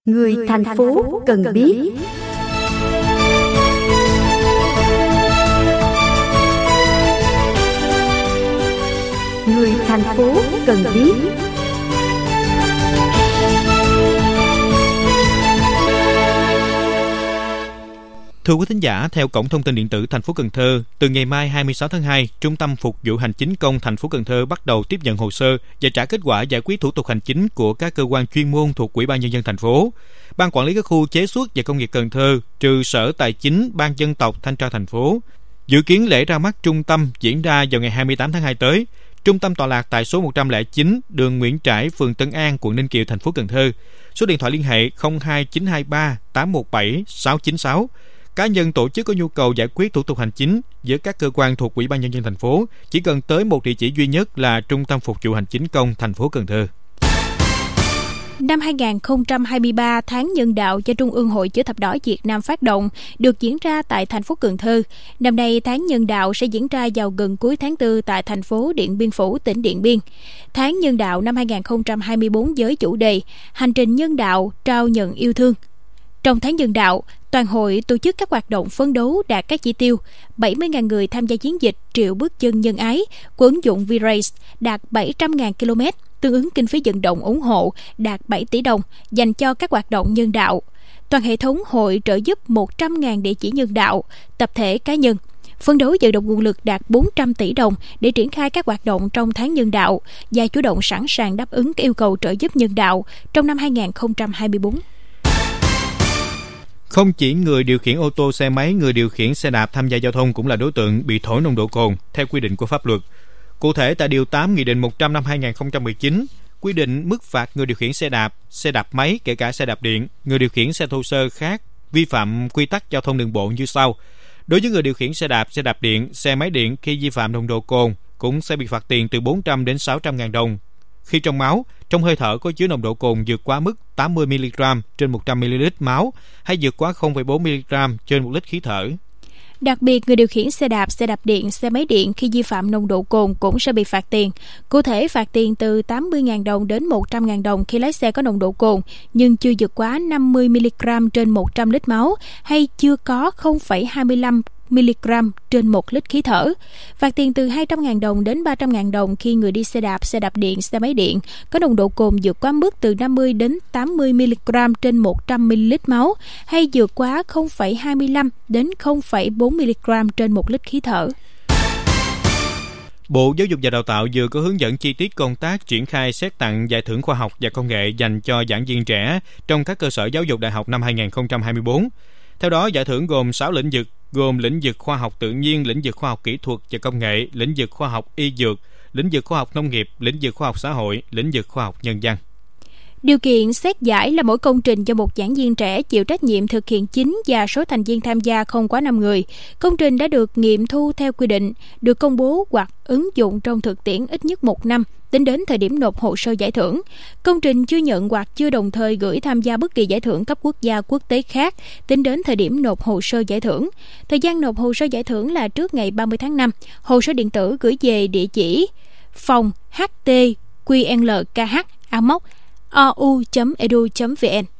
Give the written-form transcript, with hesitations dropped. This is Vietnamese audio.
Người thành phố cần biết. Người thành phố cần biết. Thưa quý thính giả, theo cổng thông tin điện tử thành phố Cần Thơ, từ ngày mai 26 tháng 2, Trung tâm Phục vụ Hành chính công thành phố Cần Thơ bắt đầu tiếp nhận hồ sơ và trả kết quả giải quyết thủ tục hành chính của các cơ quan chuyên môn thuộc Ủy ban Nhân dân thành phố, Ban Quản lý các khu chế xuất và công nghiệp Cần Thơ, trừ Sở Tài chính, Ban Dân tộc, Thanh tra thành phố. Dự kiến lễ ra mắt trung tâm diễn ra vào ngày 28 tháng 2 tới. Trung tâm tọa lạc tại số 109 đường Nguyễn Trãi, phường Tân An, quận Ninh Kiều, thành phố Cần Thơ. Số điện thoại liên hệ 02923 817 696. Cá nhân tổ chức có nhu cầu giải quyết thủ tục hành chính giữa các cơ quan thuộc Ủy ban Nhân dân thành phố chỉ cần tới một địa chỉ duy nhất là Trung tâm Phục vụ Hành chính công thành phố Cần Thơ. Năm 2023, Tháng Nhân đạo do Trung ương Hội Chữ thập đỏ Việt Nam phát động được diễn ra tại thành phố Cần Thơ. Năm nay, Tháng Nhân đạo sẽ diễn ra vào gần cuối tháng 4 tại thành phố Điện Biên Phủ, tỉnh Điện Biên. Tháng Nhân đạo năm 2024 với chủ đề Hành trình nhân đạo, trao nhận yêu thương. Trong tháng nhân đạo, toàn hội tổ chức các hoạt động phấn đấu đạt các chỉ tiêu 70.000 người tham gia chiến dịch triệu bước chân nhân ái của ứng dụng V-Race đạt 700.000 km, tương ứng kinh phí vận động ủng hộ đạt 7 tỷ đồng dành cho các hoạt động nhân đạo. Toàn hệ thống hội trợ giúp 100.000 địa chỉ nhân đạo, tập thể cá nhân. Phấn đấu vận động nguồn lực đạt 400 tỷ đồng để triển khai các hoạt động trong tháng nhân đạo và chủ động sẵn sàng đáp ứng các yêu cầu trợ giúp nhân đạo trong năm 2024. Không chỉ người điều khiển ô tô, xe máy, người điều khiển xe đạp tham gia giao thông cũng là đối tượng bị thổi nồng độ cồn theo quy định của pháp luật. Cụ thể, tại Điều 8 Nghị định 100 năm 2019 quy định mức phạt người điều khiển xe đạp máy kể cả xe đạp điện, người điều khiển xe thô sơ khác vi phạm quy tắc giao thông đường bộ như sau. Đối với người điều khiển xe đạp điện, xe máy điện khi vi phạm nồng độ cồn cũng sẽ bị phạt tiền từ 400 đến 600.000 đồng. Khi trong máu, trong hơi thở có chứa nồng độ cồn vượt quá mức 80mg trên 100ml máu hay vượt quá 0,4mg trên 1 lít khí thở. Đặc biệt, người điều khiển xe đạp điện, xe máy điện khi vi phạm nồng độ cồn cũng sẽ bị phạt tiền. Cụ thể, phạt tiền từ 80.000 đồng đến 100.000 đồng khi lái xe có nồng độ cồn nhưng chưa vượt quá 50mg trên 100 lít máu hay chưa có 0,25mg trên 1 lít khí thở. Phạt tiền từ 200.000 đồng đến 300.000 đồng khi người đi xe đạp điện, xe máy điện có nồng độ cồn vượt quá mức từ 50 đến 80mg trên 100ml máu hay vượt quá 0,25 đến 0,4mg trên 1 lít khí thở. Bộ Giáo dục và Đào tạo vừa có hướng dẫn chi tiết công tác triển khai xét tặng giải thưởng khoa học và công nghệ dành cho giảng viên trẻ trong các cơ sở giáo dục đại học năm 2024. Theo đó, giải thưởng gồm 6 lĩnh vực, gồm lĩnh vực khoa học tự nhiên, lĩnh vực khoa học kỹ thuật và công nghệ, lĩnh vực khoa học y dược, lĩnh vực khoa học nông nghiệp, lĩnh vực khoa học xã hội, lĩnh vực khoa học nhân văn. Điều kiện xét giải là mỗi công trình do một giảng viên trẻ chịu trách nhiệm thực hiện chính và số thành viên tham gia không quá 5 người. Công trình đã được nghiệm thu theo quy định, được công bố hoặc ứng dụng trong thực tiễn ít nhất 1 năm tính đến thời điểm nộp hồ sơ giải thưởng. Công trình chưa nhận hoặc chưa đồng thời gửi tham gia bất kỳ giải thưởng cấp quốc gia quốc tế khác tính đến thời điểm nộp hồ sơ giải thưởng. Thời gian nộp hồ sơ giải thưởng là trước ngày 30 tháng 5. Hồ sơ điện tử gửi về địa chỉ phòng htqlkh@ou.edu.vn.